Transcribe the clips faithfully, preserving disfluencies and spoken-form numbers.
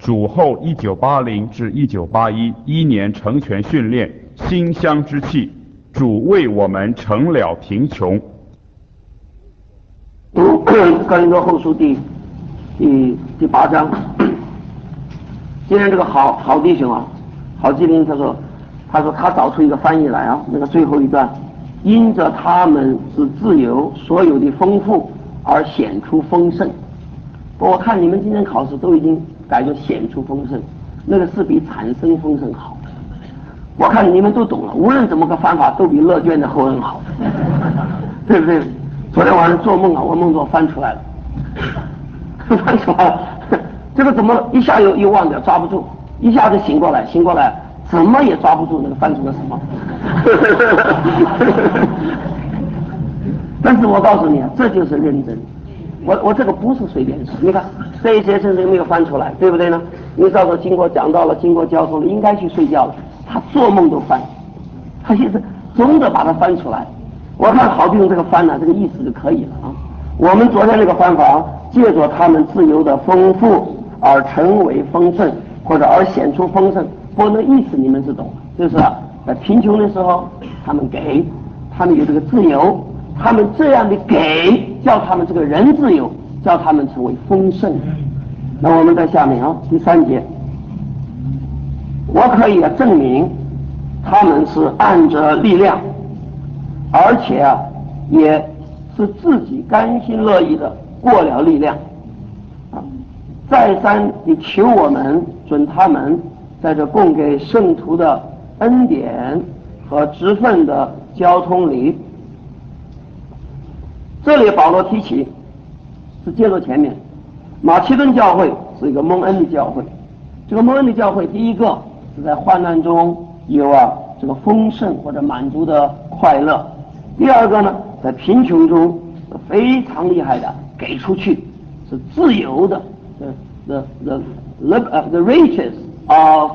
主后一九八零至一九八一一年成全训练，馨香之气，主为我们成了贫穷。 读哥林多后书第第第八章。今天这个好好弟兄啊，郝基林他说，他说他找出一个翻译来啊，那个最后一段，因着他们是自由，所有的丰富而显出丰盛。我看你们今天考试都已经改作显出丰盛，那个是比产生丰盛好。我看你们都懂了，无论怎么个翻法都比乐捐的后恩好，对不对？昨天晚上做梦啊，我梦中翻出来了，翻出来了，这个怎么一下又又忘掉，抓不住，一下子醒过来，醒过来怎么也抓不住那个翻出了什么。但是我告诉你啊，这就是认真。我我这个不是随便说，你看这一节圣经没有翻出来，对不对呢？你照说经过讲到了，经过交通了，应该去睡觉了，他做梦都翻，他现在总得把它翻出来。我看好弟兄这个翻呢、啊，这个意思就可以了啊。我们昨天那个翻法啊，借着他们自由的丰富而成为丰盛，或者而显出丰盛，不过那意思你们是懂的，就是啊，在贫穷的时候他们给，他们有这个自由，他们这样的给，叫他们这个人自由，叫他们成为丰盛。那我们在下面啊，第三节，我可以啊证明他们是按着力量，而且啊也是自己甘心乐意的过了力量啊，再三地求我们准他们在这供给圣徒的恩典和职分的交通里。这里保罗提起是接着前面，马其顿教会是一个蒙恩的教会，这个蒙恩的教会第一个是在患难中有啊这个丰盛或者满足的快乐，第二个呢在贫穷中非常厉害的给出去，是自由的 the the the the riches of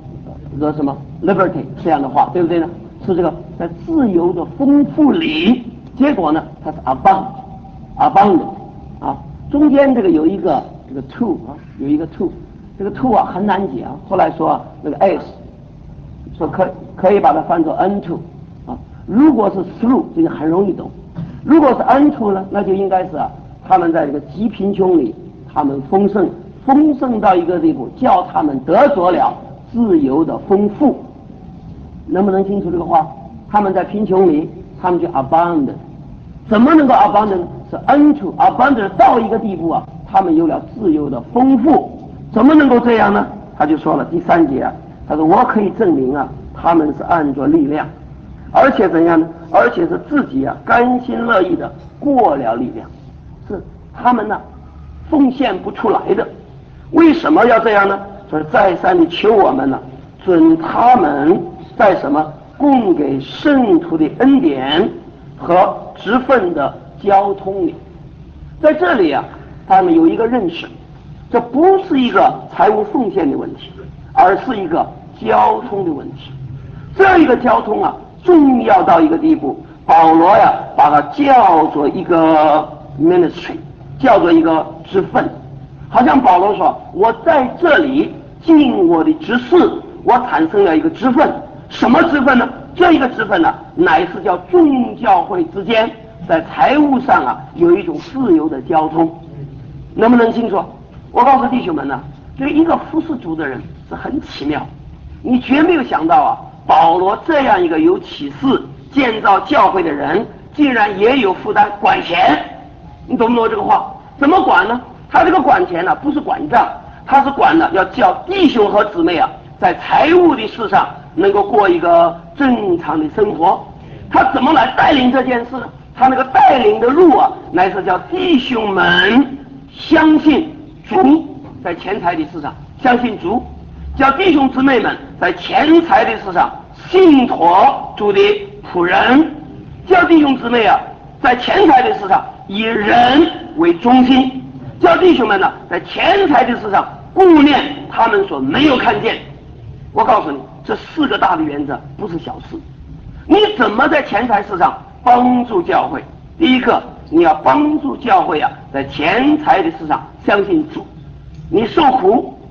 the 什么 liberty 这样的话，对不对呢？是这个在自由的丰富里，结果呢它是 abundant abundant 啊，中间这个有一个这个 to 啊，有一个 to， 这个 to 啊很难解啊，后来说、啊、那个 s 说可可以把它翻作 unto 啊，如果是 through 这个很容易懂，如果是 unto 呢，那就应该是啊，他们在这个极贫穷里，他们丰盛，丰盛到一个地步，叫他们得着了自由的丰富。能不能清楚这个话？他们在贫穷里，他们就 abundant， 怎么能够 abundant？ 是 unto abundant 到一个地步啊，他们有了自由的丰富。怎么能够这样呢？他就说了第三节啊，他说我可以证明啊，他们是按着力量，而且怎样呢？而且是自己啊甘心乐意的过了力量，是他们呢奉献不出来的。为什么要这样呢？就是再三的求我们呢，准他们在什么供给圣徒的恩典和职分的交通里。在这里啊，他们有一个认识，这不是一个财务奉献的问题，而是一个交通的问题。这一个交通啊重要到一个地步，保罗呀把它叫做一个 ministry， 叫做一个职分。好像保罗说，我在这里尽我的职事，我产生了一个职分。什么职分呢？这一个职分呢，乃是叫众教会之间在财务上啊有一种自由的交通。能不能清楚？我告诉弟兄们呢，这个一个服侍主的人是很奇妙，你绝没有想到啊，保罗这样一个有启示建造教会的人，竟然也有负担管钱。你懂不懂这个话？怎么管呢？他这个管钱呢、啊，不是管账，他是管呢要叫弟兄和姊妹啊，在财务的事上能够过一个正常的生活。他怎么来带领这件事呢？他那个带领的路啊，乃是叫弟兄们相信主，在钱财的事上相信主，叫弟兄姊妹们在钱财的事上信托主的仆人，叫弟兄姊妹啊在钱财的事上以人为中心，叫弟兄们呢在钱财的事上顾念他们所没有看见。我告诉你，这四个大的原则不是小事。你怎么在钱财事上帮助教会？第一个，你要帮助教会啊，在钱财的事上相信主。你受苦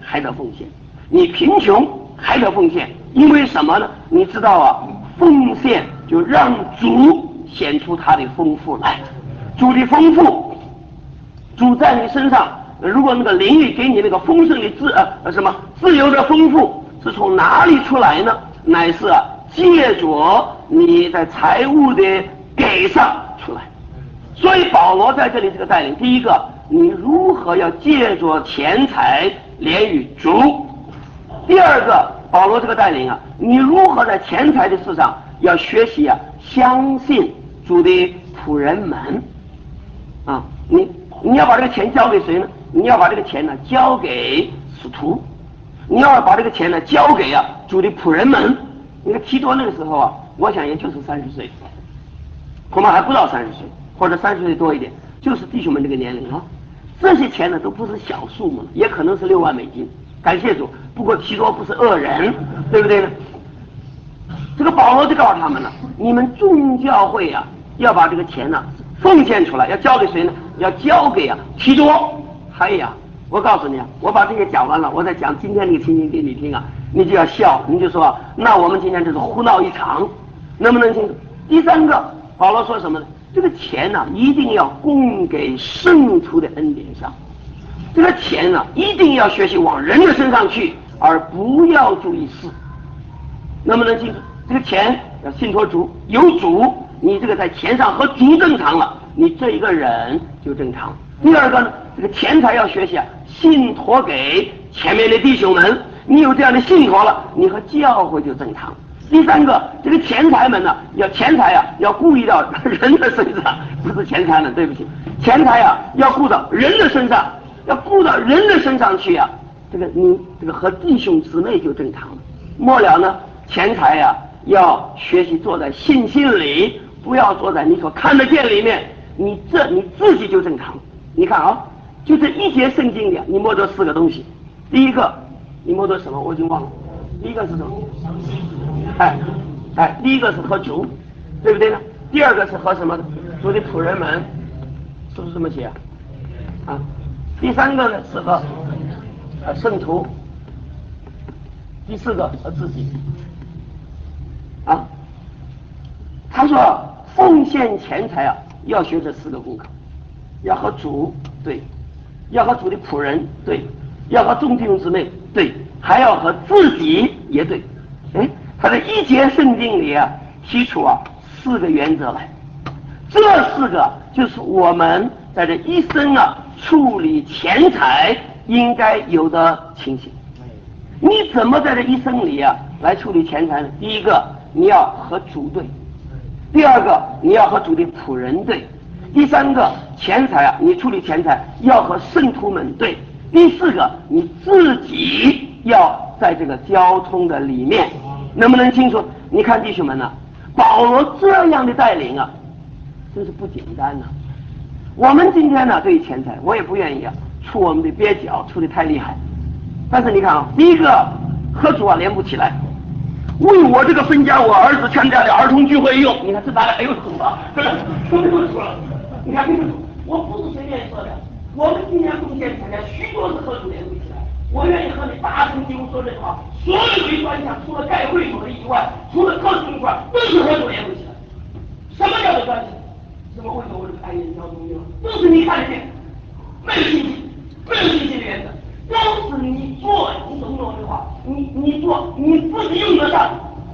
还得奉献，你贫穷还得奉献，因为什么呢？你知道啊，奉献就让主显出他的丰富来，主的丰富，主在你身上，如果那个灵力给你那个丰盛的自呃什么自由的丰富，是从哪里出来呢？乃是啊借着你在财务的给上出来。所以保罗在这里这个带领，第一个，你如何要借着钱财连于主；第二个，保罗这个带领啊，你如何在钱财的事上要学习啊，相信主的仆人们啊，你你要把这个钱交给谁呢？你要把这个钱呢交给使徒，你要把这个钱呢交给啊主的仆人们。那个提多那个时候啊，我想也就是三十岁，恐怕还不到三十岁，或者三十岁多一点，就是弟兄们这个年龄啊。这些钱呢都不是小数目，也可能是六万美金。感谢主，不过提多不是恶人，对不对呢？这个保罗就告诉他们了，你们众教会啊，要把这个钱呢奉献出来，要交给谁呢？要交给啊提多。哎呀，我告诉你啊，我把这些讲完了，我再讲今天这个情形给你听啊，你就要笑，你就说、啊、那我们今天就是胡闹一场，能不能清楚？第三个，保罗说什么呢？这个钱呢、啊，一定要供给圣徒的恩典上。这个钱呢、啊，一定要学习往人的身上去，而不要注意事。能不能清楚？这个钱要信托主，有主，你这个在钱上和主正常了，你这一个人就正常。第二个呢，这个钱财要学习啊，信托给前面的弟兄们，你有这样的信托了，你和教会就正常。第三个，这个钱财们呢，要钱财啊，要顾虑到人的身上，不是钱财们，对不起，钱财啊，要顾到人的身上，要顾到人的身上去啊，这个你这个和弟兄姊妹就正常了。末了呢，钱财啊，要学习坐在信心里，不要坐在你所看得见里面，你这你自己就正常。你看啊，就这一节圣经里，你摸着四个东西。第一个，你摸着什么？我已经忘了。第一个是什么？哎哎，第一个是和主，对不对呢？第二个是和什么？主的仆人们，是不是这么写啊？啊，第三个呢是和呃圣徒，第四个和自己。啊，他说奉献钱财啊，要学这四个功课。要和主对，要和主的仆人对，要和众弟兄姊妹对，还要和自己也对。哎，他在一节圣经里啊提出啊四个原则来，这四个就是我们在这一生啊处理钱财应该有的情形。你怎么在这一生里啊来处理钱财呢？第一个，你要和主对；第二个，你要和主的仆人对。第三个，钱财啊，你处理钱财要和圣徒们对；第四个，你自己要在这个交通的里面，能不能清楚？你看弟兄们呢、啊，保罗这样的带领啊，真是不简单呐、啊。我们今天呢，对于钱财，我也不愿意啊，出我们的蹩脚，出的太厉害。但是你看啊，第一个和主啊连不起来，为我这个分家我儿子参加的儿童聚会用，你看这大概还有主啊，是吧？说不说了？你看清楚，我不是随便说的。我们今年贡献参加许多是和主连不起来。我愿意和你大声地说这句话，所有的专项除了盖会所的以外，除了特殊以外，都是和主连不起来。什么叫做专项？什么会所或者开研交中心，都是你看得见，没有信息，没有信息的原则，都是你做，你懂不懂这话？你你做你自己用得上。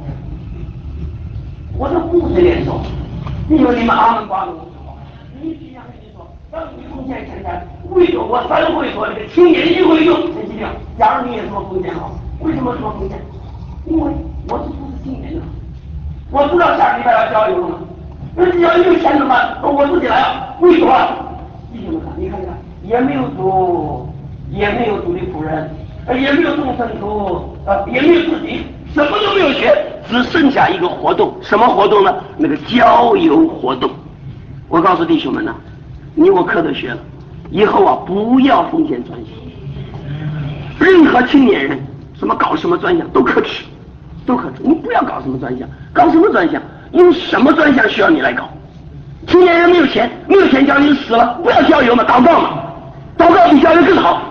我这不随便说，因为你们阿门巴鲁。你只想跟你说，当你奉献钱财，为了我三会所这个青年一会用，陈其亮，假如你也这么奉献好，为什么这么奉献？因为我是不是青年的，我知道下个礼拜要交流了嘛，那只要有钱怎么办？我自己来啊，为什么？弟兄们看，你看看，也没有主，也没有主的仆人，也没有众圣徒，呃，也没有自己，什么都没有学，只剩下一个活动，什么活动呢？那个郊游活动。我告诉弟兄们呢、啊，你我课都学了，以后啊不要奉献专项，任何青年人什么搞什么专项都可耻，都可耻。你不要搞什么专项，搞什么专项？用什么专项需要你来搞？青年人没有钱，没有钱叫你死了，不要郊游嘛，祷告嘛，祷告比郊游更好。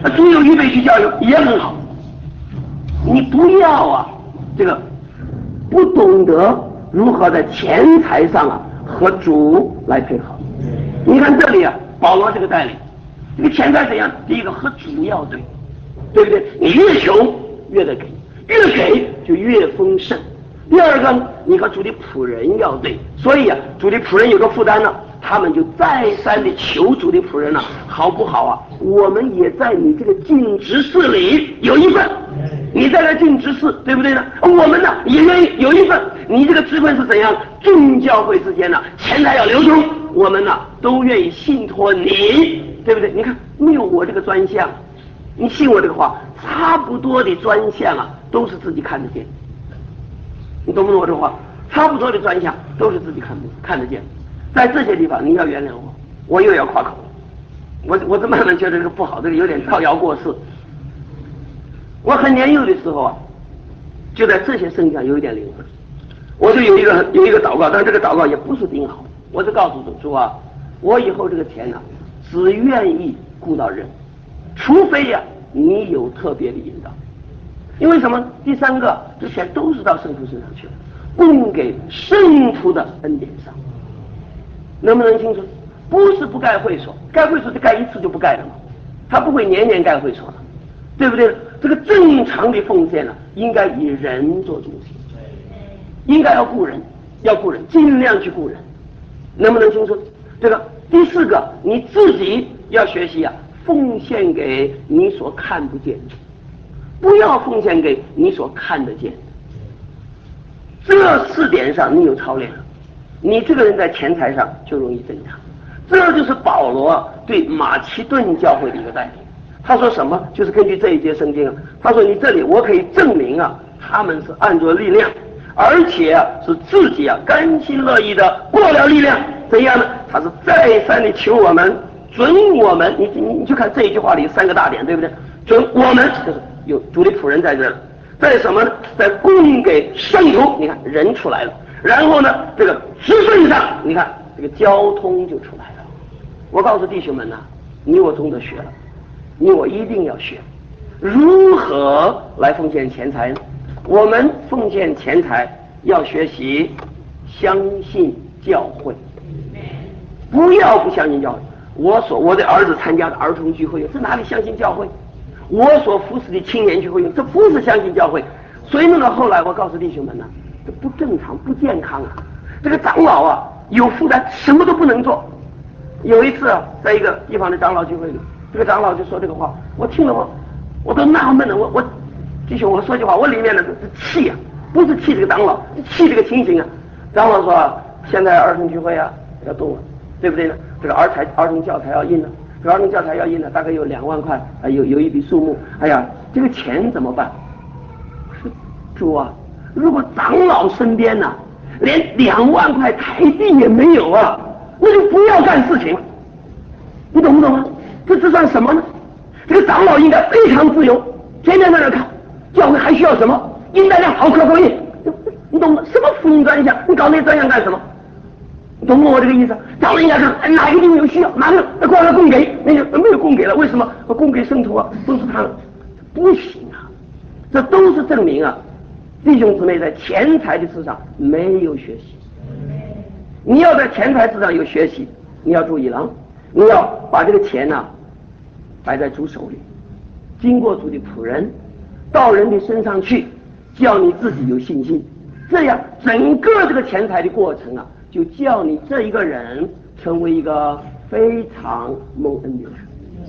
主有预备去教育也很好。你不要啊，这个不懂得如何在钱财上啊和主来配合。你看这里啊，保罗这个带领，这个钱财怎样？第一个和主要对，对不对？你越穷越得给，越给就越丰盛。第二个，你和主的仆人要对，所以啊，主的仆人有个负担呢，他们就再三的求主的仆人呢、啊，好不好啊？我们也在你这个尽职事里有一份，你在这尽职事，对不对呢？我们呢也愿意有一份。你这个职分是怎样？众教会之间呢，钱财要流通，我们呢都愿意信托你，对不对？你看，没有我这个专项，你信我这个话，差不多的专项啊，都是自己看得见。你懂不懂我这话？差不多的专项都是自己看得看得见，在这些地方你要原谅我，我又要夸口，我我这慢慢觉得这个不好，这个有点造谣过世。我很年幼的时候啊，就在这些圣经上有一点灵魂，我就有一个有一个祷告，但这个祷告也不是顶好，我就告诉主主啊，我以后这个钱呢、啊，只愿意顾到人，除非呀、啊、你有特别的引导。因为什么？第三个，这钱都是到圣徒身上去了，供给圣徒的恩典上，能不能清楚？不是不盖会所，盖会所就盖一次就不盖了嘛，他不会年年盖会所了，对不对？这个正常的奉献呢、啊，应该以人做中心，应该要顾人，要顾人，尽量去顾人，能不能清楚？这个第四个，你自己要学习啊，奉献给你所看不见的。不要奉献给你所看得见的，这四点上你有操练了，你这个人在钱财上就容易正常。这就是保罗对马其顿教会的一个带领。他说什么？就是根据这一节圣经啊，他说你这里我可以证明啊，他们是按着力量，而且啊是自己啊甘心乐意的过了力量，怎样呢？他是再三的求我们准我们，你你你就看这一句话里三个大点，对不对？准我们就是有主的仆人在这儿，在什么呢？在供给圣徒，你看人出来了，然后呢，这个职分上，你看这个交通就出来了。我告诉弟兄们呐、啊，你我总得学了，你我一定要学，如何来奉献钱财呢？我们奉献钱财要学习相信教会，不要不相信教会。我所我的儿子参加的儿童聚会，这哪里相信教会？我所服侍的青年聚会，这不是相信教会。所以弄到后来，我告诉弟兄们呢，这不正常，不健康啊！这个长老啊，有负担，什么都不能做。有一次啊，在一个地方的长老聚会里，这个长老就说这个话，我听了我，我都纳闷了。我我弟兄，我说句话，我里面的是气啊，不是气这个长老，气这个情形啊。长老说、啊，现在儿童聚会啊要动了，对不对呢？这个儿材儿童教材要印了。儿童教材要印了，大概有两万块，啊，有有一笔数目。哎呀，这个钱怎么办？是主啊，如果长老身边呢、啊，连两万块台币也没有啊，那就不要干事情了。你懂不懂啊？这这算什么呢？这个长老应该非常自由，天天在那看，教会还需要什么？印带量好，可可以。你懂吗？什么福音专项？你搞那些专项干什么？懂不懂我这个意思？长老应该看哪个地方有需要，哪个过来供给，那个没有供给了，为什么？供给圣徒啊，都是他们，不行啊！这都是证明啊，弟兄姊妹在钱财的事上没有学习。你要在钱财事上有学习，你要注意了，你要把这个钱呢、啊、摆在主手里，经过主的仆人，到人的身上去，叫你自己有信心，这样整个这个钱财的过程啊。就叫你这一个人成为一个非常蒙恩的人。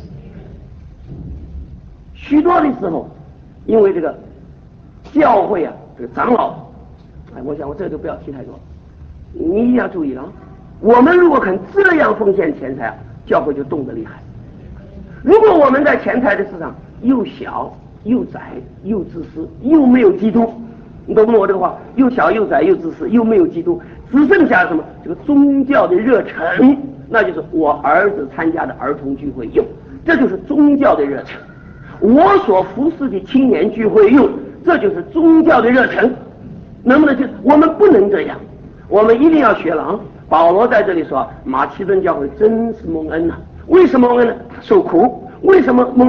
许多的时候，因为这个教会啊，这个长老，哎，我想我这就不要提太多，你一定要注意了。我们如果肯这样奉献钱财啊，教会就动得厉害。如果我们在钱财的事上又小又窄又自私，又没有基督，你懂不懂我这个话？又小又窄又自私，又没有基督。只剩下什么？这个宗教的热忱，那就是我儿子参加的儿童聚会用，这就是宗教的热忱；我所服侍的青年聚会用，这就是宗教的热忱。能不能就我们不能这样，我们一定要学了。保罗在这里说，马其顿教会真是蒙恩呐、啊。为什么蒙恩呢？他受苦。为什么蒙恩呢？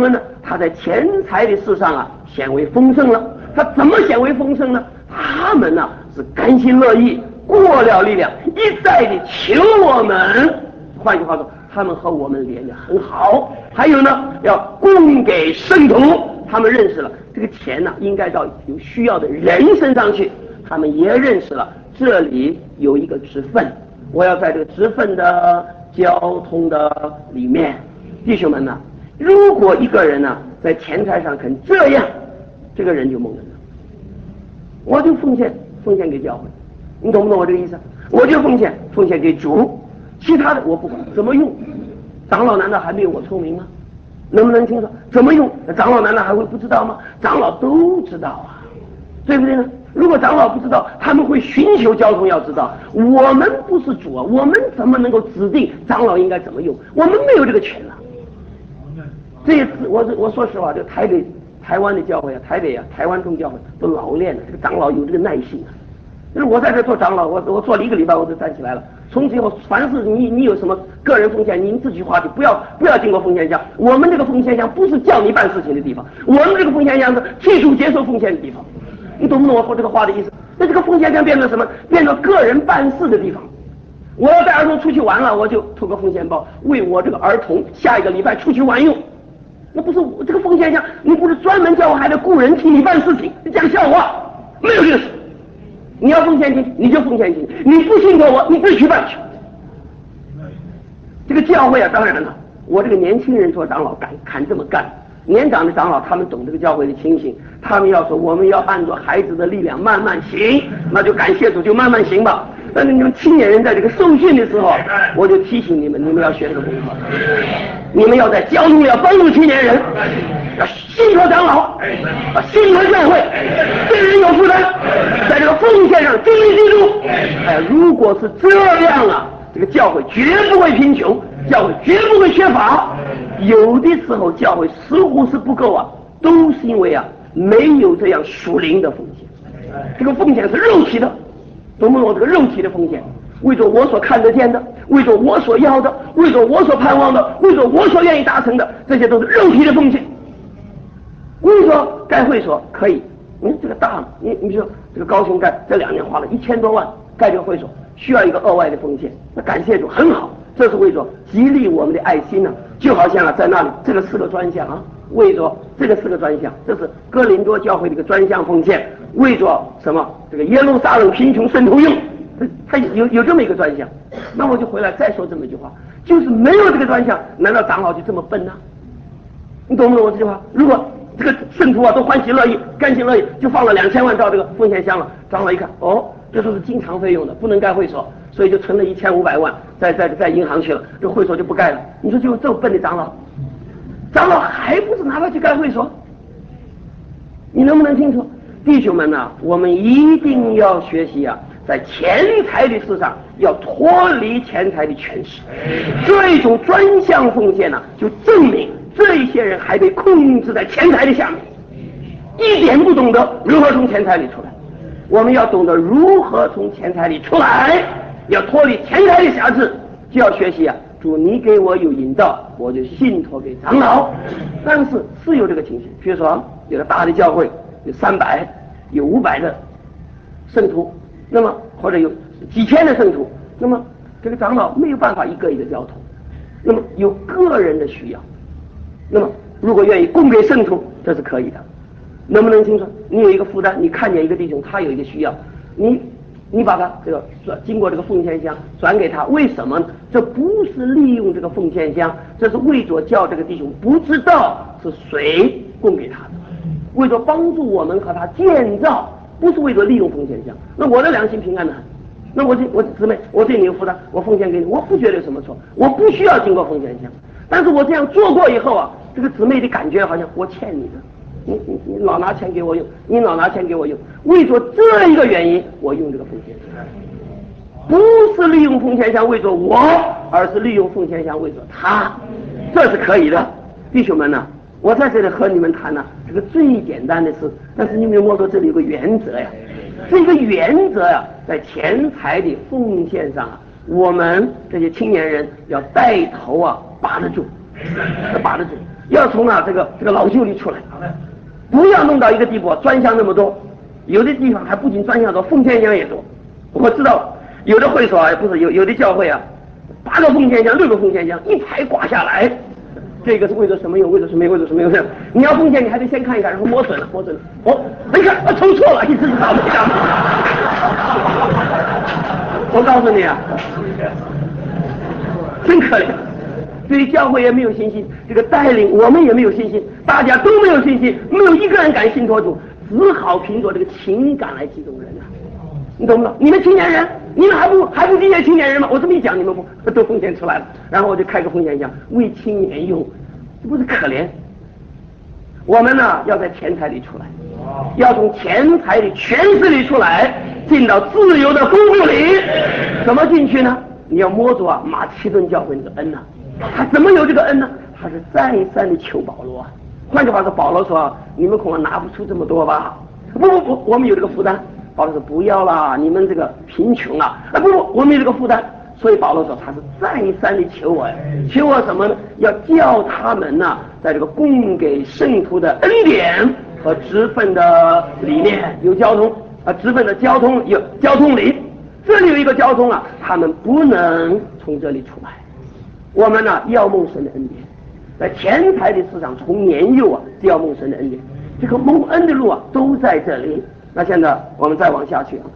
他在钱财的事上啊显为丰盛了。他怎么显为丰盛呢？他们呢、啊、是甘心乐意，过了力量，一再的求我们。换句话说，他们和我们连得很好。还有呢，要供给圣徒。他们认识了这个钱呢、啊、应该到有需要的人身上去。他们也认识了这里有一个职分，我要在这个职分的交通的里面。弟兄们呢、啊，如果一个人呢、啊、在钱财上肯这样，这个人就蒙恩了。我就奉献奉献给教会，你懂不懂我这个意思？我就奉献奉献给主，其他的我不管怎么用。长老难道还没有我聪明吗？能不能清楚怎么用？长老难道还会不知道吗？长老都知道啊，对不对呢？如果长老不知道，他们会寻求交通要知道。我们不是主啊，我们怎么能够指定长老应该怎么用？我们没有这个权啊。这一次我我说实话，这个台北台湾的教会啊，台北啊，台湾众教会都老练了，这个长老有这个耐性啊。就是我在这做长老，我我做了一个礼拜，我就站起来了。从此以后，凡是你你有什么个人奉献，你自己花去，不要不要经过奉献箱。我们这个奉献箱不是叫你办事情的地方，我们这个奉献箱是替主接受奉献的地方。你懂不懂我说这个话的意思？那这个奉献箱变成什么？变成个人办事的地方。我要带儿童出去玩了，我就投个奉献包，为我这个儿童下一个礼拜出去玩用。那不是我这个奉献箱，你不是专门叫我还得雇人替你办事情，你讲笑话，没有这个事。你要奉献金你就奉献金，你不信托我你自己去办去。这个教会啊，当然了，我这个年轻人做长老敢敢这么干，年长的长老他们懂这个教会的情形，他们要说我们要按照孩子的力量慢慢行，那就感谢主就慢慢行吧。但是你们青年人在这个受训的时候，我就提醒你们，你们要学这个功课，你们要在教中要帮助青年人，要信托长老，啊，信托教会，对人有负担，在这个奉献上尽力记住。哎，如果是这样啊，这个教会绝不会贫穷，教会绝不会缺乏。有的时候教会似乎是不够啊，都是因为啊没有这样属灵的奉献。这个奉献是肉体的，懂不懂？这个肉体的奉献，为着我所看得见的，为着我所要的，为着我所盼望的，为着我所愿意达成的，这些都是肉体的奉献。为着盖会所可以，嗯，这个大，你你说这个高雄盖这两年花了一千多万盖这个会所，需要一个额外的奉献，那感谢主很好，这是为着激励我们的爱心呢、啊。就好像啊，在那里这个四个专项啊，为着这个四个专项，这是哥林多教会的一个专项奉献，为着什么？这个耶路撒冷贫穷圣徒用，他有有这么一个专项。那我就回来再说这么一句话，就是没有这个专项，难道长老就这么笨呢、啊？你懂不懂我这句话？如果这个圣徒啊都欢喜乐意、甘心乐意，就放了两千万到这个奉献箱了，长老一看，哦，这都是经常费用的，不能盖会所。所以就存了一千五百万，在在在银行去了，这会所就不盖了。你说就这么笨的长老，长老还不是拿它去盖会所？你能不能清楚？弟兄们啊，我们一定要学习啊，在钱财的事上要脱离钱财的权势。这一种专项奉献呢、啊，就证明这些人还被控制在钱财的下面，一点不懂得如何从钱财里出来。我们要懂得如何从钱财里出来。要脱离钱财的辖制，就要学习啊！主，你给我有引导，我就信托给长老。但是是有这个情形，比如说有个大的教会，有三百、有五百的圣徒，那么或者有几千的圣徒，那么这个长老没有办法一个一个交通，那么有个人的需要，那么如果愿意供给圣徒，这是可以的。能不能清楚？你有一个负担，你看见一个弟兄，他有一个需要，你。你把它这个经过这个奉献箱转给他，为什么呢？这不是利用这个奉献箱，这是为着叫这个弟兄不知道是谁供给他的，为着帮助我们和他建造，不是为着利用奉献箱。那我的良心平安呢？那我这我姊妹，我对你有负担，我奉献给你，我不觉得有什么错，我不需要经过奉献箱。但是我这样做过以后啊，这个姊妹的感觉好像我欠你的。你你你老拿钱给我用，你老拿钱给我用，为着这一个原因，我用这个奉献箱，不是利用奉献箱为着我，而是利用奉献箱为着他，这是可以的。弟兄们呢、啊，我在这里和你们谈呢、啊，这个最简单的事，但是你们摸到这里有个原则呀，这个原则呀，在钱财的奉献上啊，我们这些青年人要带头啊，把得住。 把得住，要从啊这个这个老旧里出来，不要弄到一个地步专项那么多，有的地方还不仅专项多，奉献箱也多。我知道有的会所啊，不是有有的教会啊，八个奉献箱、六个奉献箱一排挂下来，这个是为了什么用？为了什么用？为了什么用？你要奉献，你还得先看一看，然后摸准了，摸准了，哦，你看，我抽错了，你自己倒霉了。我告诉你啊，真可怜。对于教会也没有信心，这个带领我们也没有信心，大家都没有信心，没有一个人敢信托主，只好凭着这个情感来激动人啊！你懂不懂？你们青年人，你们还不还不理解青年人吗？我这么一讲，你们不都奉献出来了？然后我就开个奉献箱，为青年用，这不是可怜？我们呢，要在钱财里出来，要从钱财里、权势里出来，进到自由的丰富里。怎么进去呢？你要摸着啊马其顿教会这个恩呐、啊，他怎么有这个恩呢？他是再三的求保罗啊。换句话说，保罗说：“你们恐怕拿不出这么多吧？”不不不，我们有这个负担。保罗说：“不要啦，你们这个贫穷啊！”啊不不，我们有这个负担。所以保罗说他是再三的求我，求我什么呢？要叫他们呢、啊，在这个供给圣徒的恩典和职分的理念有交通啊，职分的交通有交通里，这里有一个交通啊，他们不能从这里出来。我们呢要蒙神的恩典，在钱财的事上从年幼啊就要蒙神的恩典，这个蒙恩的路啊都在这里。那现在我们再往下去啊。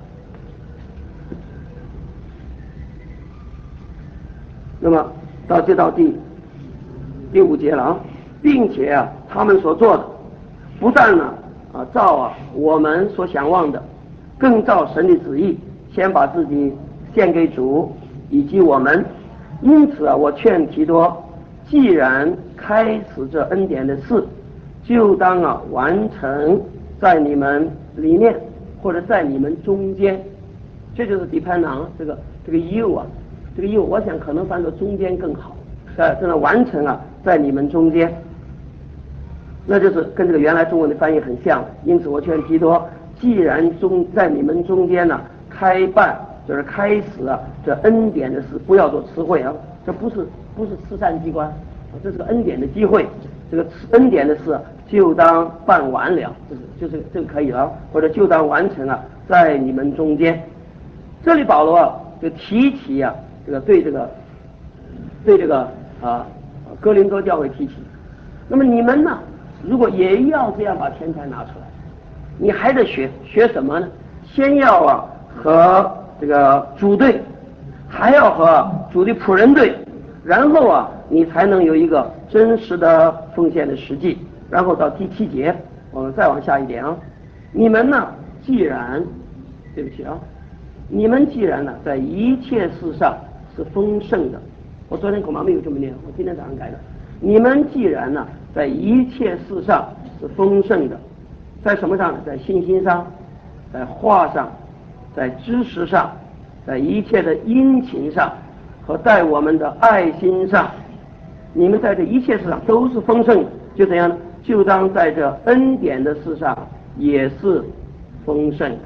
那么到这到第第五节了啊，并且啊，他们所做的不但呢啊照啊我们所想望的，更照神的旨意，先把自己献给主以及我们。因此啊，我劝提多，既然开始这恩典的事，就当啊完成在你们里面或者在你们中间。这就是 dependent 这个这个 you 啊。这个又我想可能翻作中间更好，呃，真的完成啊，在你们中间，那就是跟这个原来中文的翻译很像。因此，我劝提多，既然中在你们中间呢、啊，开办就是开始啊，这恩典的事，不要做词汇啊，这不是不是慈善机关，这是个恩典的机会，这个恩典的事、啊、就当办完了，就是就是这个可以了，或者就当完成啊，在你们中间。这里保罗啊，就提起啊。这个对这个对这个啊哥林多教会提起，那么你们呢，如果也要这样把钱财拿出来，你还得学学什么呢？先要啊和这个主队，还要和主的仆人队，然后啊你才能有一个真实的奉献的实际。然后到第七节，我们再往下一点啊，你们呢既然对不起啊，你们既然呢在一切事上是丰盛的，我昨天恐怕没有这么念，我今天早上改的。你们既然呢，在一切事上是丰盛的，在什么上呢？在信心上，在话上，在知识上，在一切的殷勤上和在我们的爱心上，你们在这一切事上都是丰盛的，就怎样呢？就当在这恩典的事上也是丰盛的。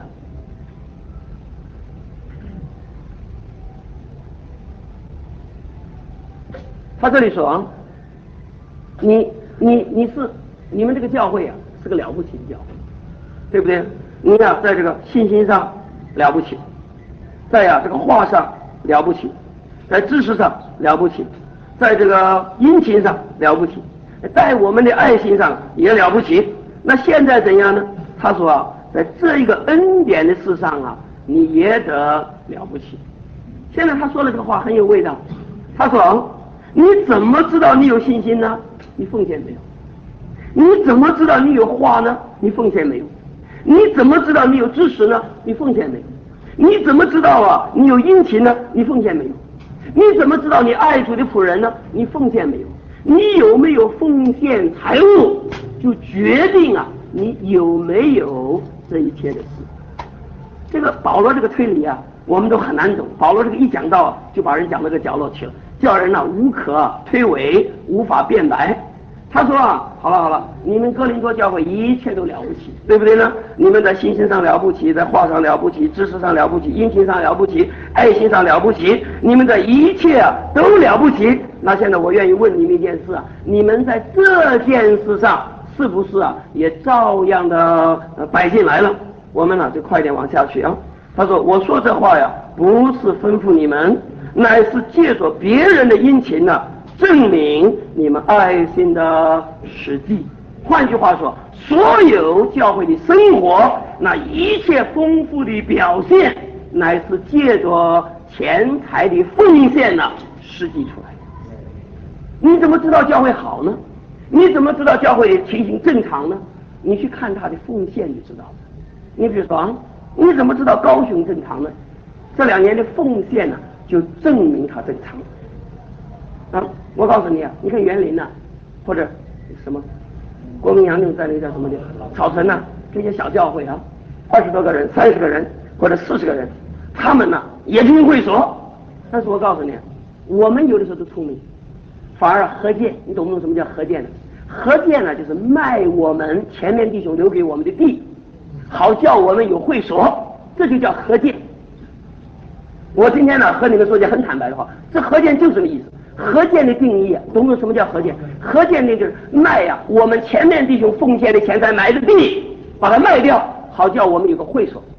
他这里说啊，你你你是你们这个教会啊，是个了不起的教会，对不对？你呀、啊，在这个信心上了不起，在呀、啊、这个话上了不起，在知识上了不起，在这个殷勤上了不起，在我们的爱心上也了不起。那现在怎样呢？他说啊，在这一个恩典的事上啊，你也得了不起。现在他说的这个话很有味道，他说啊，你怎么知道你有信心呢？你奉献没有？你怎么知道你有话呢？你奉献没有？你怎么知道你有知识呢？你奉献没有？你怎么知道啊你有殷勤呢？你奉献没有？你怎么知道你爱主的仆人呢？你奉献没有？你有没有奉献财物，就决定啊你有没有这一切的事。这个保罗这个推理啊，我们都很难懂。保罗这个一讲到，就把人讲到这个角落去了，叫人呢、啊、无可推诿，无法辩白。他说啊，好了好了，你们哥林多教会一切都了不起，对不对呢？你们在信心上了不起，在话上了不起，知识上了不起，殷勤上了不起，爱心上了不起，你们的一切啊都了不起。 那现在我愿意问你们一件事啊，你们在这件事上是不是啊也照样的呃摆进来了？我们呢就快点往下去啊。他说：“我说这话呀，不是吩咐你们，乃是借着别人的殷勤呢，证明你们爱心的实际。换句话说，所有教会的生活，那一切丰富的表现，乃是借着钱财的奉献呢实际出来的。你怎么知道教会好呢？你怎么知道教会的情形正常呢？你去看他的奉献就知道了。你比如说啊，你怎么知道高雄正常呢？这两年的奉献呢，就证明它正常。啊，我告诉你啊，你看园林呐、啊，或者什么国民洋正在那个叫什么的草城呐、啊，这些小教会啊，二十多个人、三十个人或者四十个人，他们呢也拼会所。但是我告诉你，我们有的时候都聪明，反而合建，你懂不懂什么叫合建呢？合建呢，就是卖我们前面弟兄留给我们的地，好叫我们有会所，这就叫合建。我今天呢和你们说句很坦白的话，这合建就是这个意思。合建的定义啊，懂不懂什么叫合建？合建那就是卖呀、啊，我们前面弟兄奉献的钱财买的地，把它卖掉，好叫我们有个会所。